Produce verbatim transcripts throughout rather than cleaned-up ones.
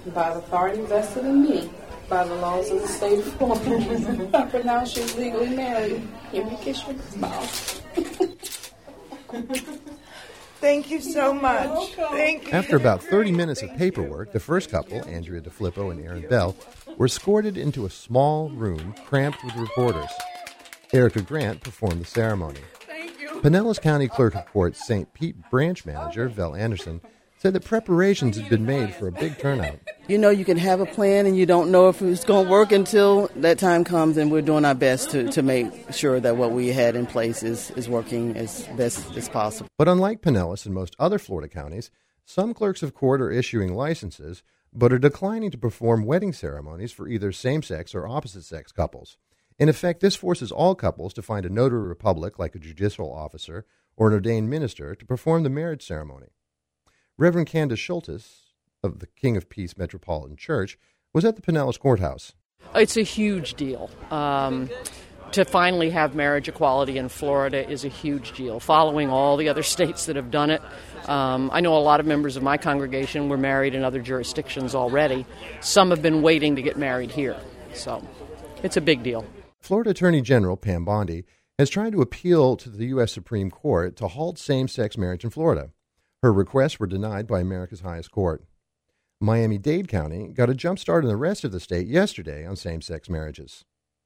By the authority vested in me by the laws of the state of Florida, I pronounce you legally married. Give me a kiss on the mouth. Thank you so much. Thank you. After about thirty minutes of paperwork, the first couple, Andrea DeFilippo and Aaron Bell, were escorted into a small room cramped with reporters. Erica Grant performed the ceremony. Thank you. Pinellas County Clerk of Court's Saint Pete branch manager, Vel Anderson, said that preparations had been made for a big turnout. You know, you can have a plan and you don't know if it's going to work until that time comes, and we're doing our best to, to make sure that what we had in place is, is working as best as possible. But unlike Pinellas and most other Florida counties, some clerks of court are issuing licenses but are declining to perform wedding ceremonies for either same-sex or opposite-sex couples. In effect, this forces all couples to find a notary public, like a judicial officer or an ordained minister, to perform the marriage ceremony. Reverend Candace Schultes of the King of Peace Metropolitan Church was at the Pinellas Courthouse. It's a huge deal. Um, to finally have marriage equality in Florida is a huge deal, following all the other states that have done it. Um, I know a lot of members of my congregation were married in other jurisdictions already. Some have been waiting to get married here. So it's a big deal. Florida Attorney General Pam Bondi has tried to appeal to the U S Supreme Court to halt same-sex marriage in Florida. Her requests were denied by America's highest court. Miami-Dade County got a jump start in the rest of the state yesterday on same-sex marriages.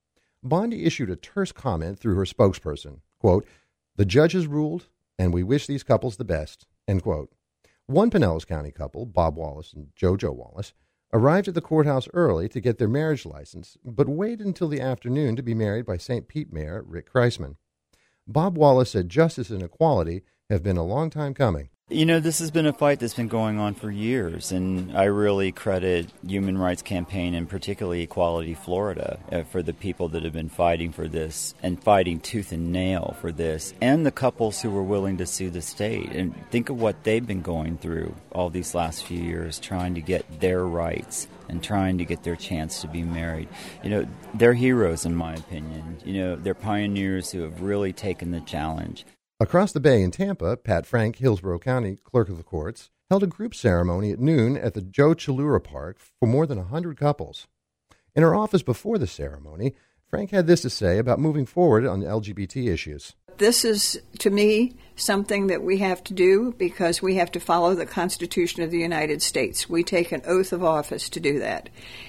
Bondi issued a terse comment through her spokesperson, quote, "The judge has ruled, and we wish these couples the best," end quote. One Pinellas County couple, Bob Wallace and JoJo Wallace, arrived at the courthouse early to get their marriage license, but waited until the afternoon to be married by Saint Pete Mayor Rick Kreisman. Bob Wallace said justice and equality have been a long time coming. You know, this has been a fight that's been going on for years, and I really credit Human Rights Campaign and particularly Equality Florida uh, for the people that have been fighting for this and fighting tooth and nail for this, and the couples who were willing to sue the state. And think of what they've been going through all these last few years, trying to get their rights and trying to get their chance to be married. You know, they're heroes, in my opinion. You know, they're pioneers who have really taken the challenge. Across the bay in Tampa, Pat Frank, Hillsborough County Clerk of the Courts, held a group ceremony at noon at the Joe Chalura Park for more than one hundred couples. In her office before the ceremony, Frank had this to say about moving forward on L G B T issues. This is, to me, something that we have to do because we have to follow the Constitution of the United States. We take an oath of office to do that.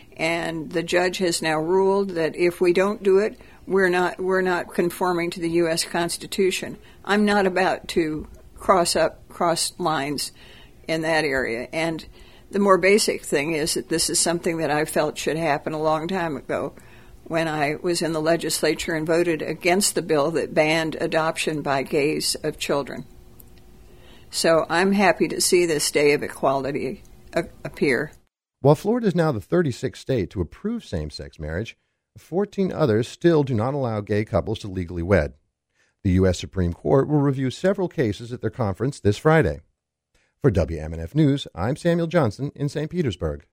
And the judge has now ruled that if we don't do it, we're not we're not conforming to the U S Constitution. I'm not about to cross up cross lines in that area. And the more basic thing is that this is something that I felt should happen a long time ago when I was in the legislature and voted against the bill that banned adoption by gays of children. So I'm happy to see this day of equality a- appear. While Florida is now the thirty-sixth state to approve same-sex marriage, fourteen others still do not allow gay couples to legally wed. The U S Supreme Court will review several cases at their conference this Friday. For W M N F News, I'm Samuel Johnson in Saint Petersburg.